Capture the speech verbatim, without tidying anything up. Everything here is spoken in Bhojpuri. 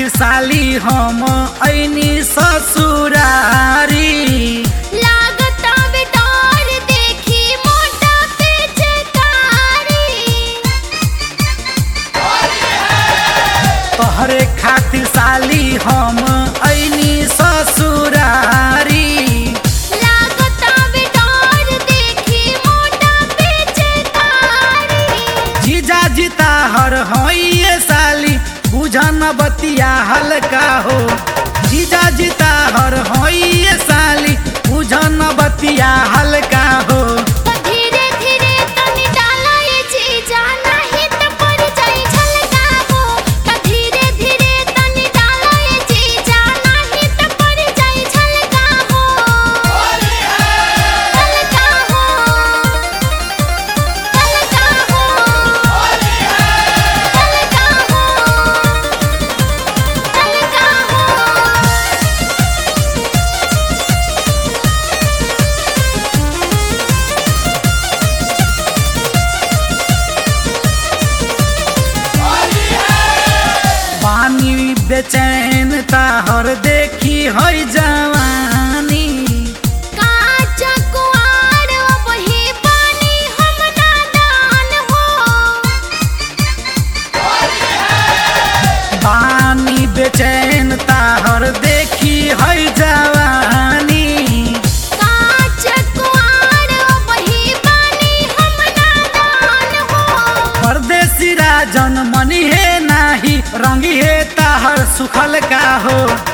साली हम ऐनी ससुरारी। लागता बेदार देखी मोटा पिचकारी। तोहरे खातिर साली हम ऐनी ससुरारी। लागता बेदार देखी मोटा पिचकारी। जीजा जीता हर होइए साली बुझन बतिया हल्का हो। जीजा जीता हर होइए साली बुझन बतिया हल्का हो। तो धीरे धीरे तनी डाला ये जीजा नहीं तो पड़ जाई झलका हो। तो धीरे धीरे तनी डाला ये जीजा नहीं तो पड़ जाई झलका हो। झलका हो, झलका हो, झलका हो, झलका हो। पानी बेचैन ताहर देखी है जवानी। काच कुआर वही पानी हम नादान हो। पानी बेचैन ताहर देखी है जवानी। काच कुआर वही पानी हम नादान हो। परदेसी राजन मनी है नाही रंगी है ताहर सुखल का हो।